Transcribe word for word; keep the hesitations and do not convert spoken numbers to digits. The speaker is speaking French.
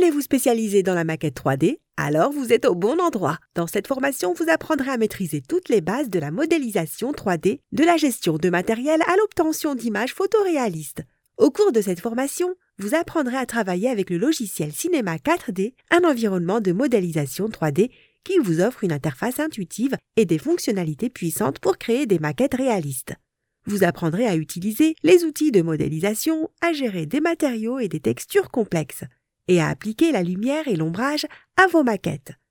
voulez vous spécialiser dans la maquette trois D? Alors vous êtes au bon endroit. Dans cette formation, vous apprendrez à maîtriser toutes les bases de la modélisation trois D, de la gestion de matériel à l'obtention d'images photoréalistes. Au cours de cette formation, vous apprendrez à travailler avec le logiciel Cinema quatre D, un environnement de modélisation trois D qui vous offre une interface intuitive et des fonctionnalités puissantes pour créer des maquettes réalistes. Vous apprendrez à utiliser les outils de modélisation, à gérer des matériaux et des textures complexes, et à appliquer la lumière et l'ombrage à vos maquettes.